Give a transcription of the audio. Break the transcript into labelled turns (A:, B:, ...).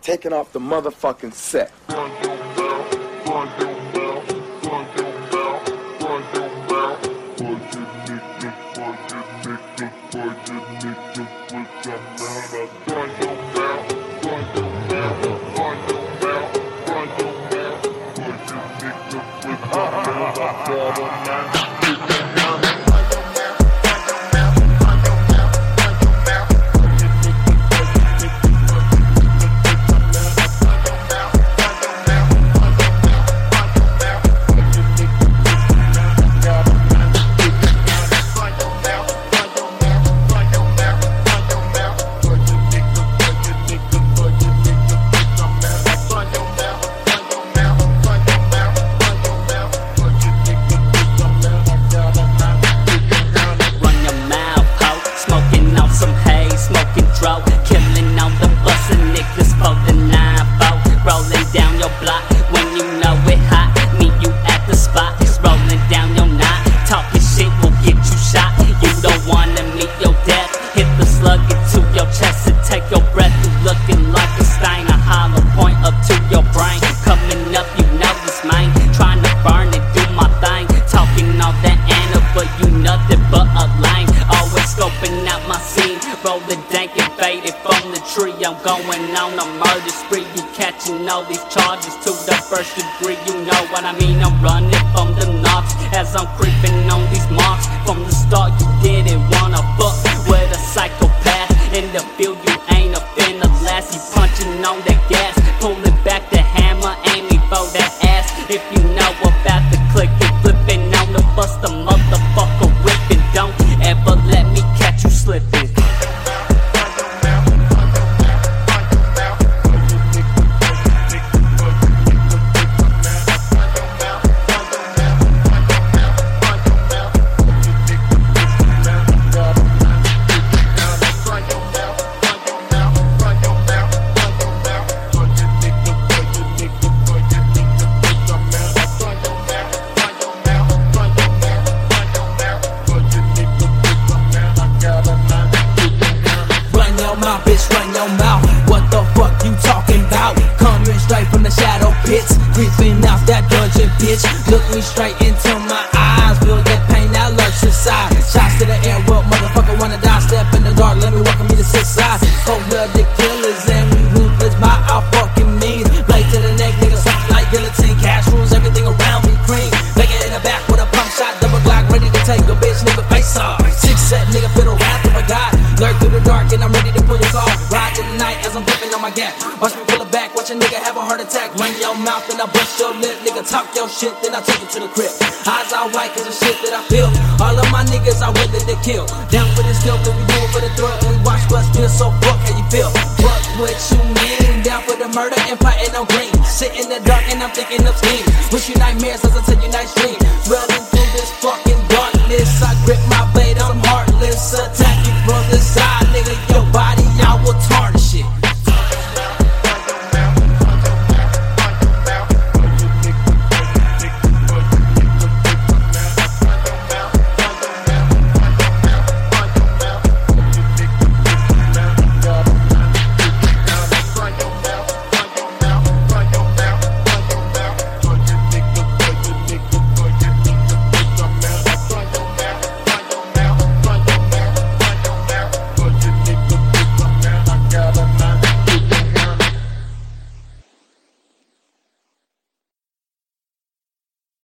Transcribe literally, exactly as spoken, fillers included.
A: taking off the motherfucking set.
B: Rolling dank and faded from the tree. I'm going on a murder spree. You catching all these charges to the first degree. You know what I mean, I'm running from the knocks as I'm creeping on these marks. From the start you didn't wanna fuck with a psychopath. In the field you ain't a finna last. You punching on the gas, pulling back the hammer, aiming for that ass. If you know about the click and flipping on the bust, the motherfucker whipping. Don't ever let me catch you slipping.
C: Bitch, run your mouth. What the fuck you talking about? Coming straight from the shadow pits, creeping out that dungeon, bitch. Look me straight into my eyes, feel that pain that lurks inside. Shots to the air, well, motherfucker wanna die. Step in the dark, let me welcome me to six sides. Cold-blooded killers and we ruthless by our fucking means. Blade to the neck, nigga, something like guillotine. Cash rules, everything around me cream. Make it in the back with a pump shot, double Glock, ready to take a bitch, nigga, face off. Six set, nigga, feel the wrath of a god. Lurk through the dark and I'm ready to put it off. Ride through the night as I'm dipping on my gap. Watch me pull it back, watch a nigga have a heart attack. Run your mouth and I bust your lip. Nigga talk your shit, then I take it to the crib. Eyes all white cause the shit that I feel. All of my niggas are willing to kill. Down for this kill, cause we do it for the thrill. And we watch but still, so fuck how you feel. Fuck what you mean. Down for the murder and plotting on green. Sit in the dark and I'm thinking of schemes. Wish you nightmares as I tell you nice dreams. Dwelling through this fucking darkness, I grip my blade, I'm heartless. Attack you, bro.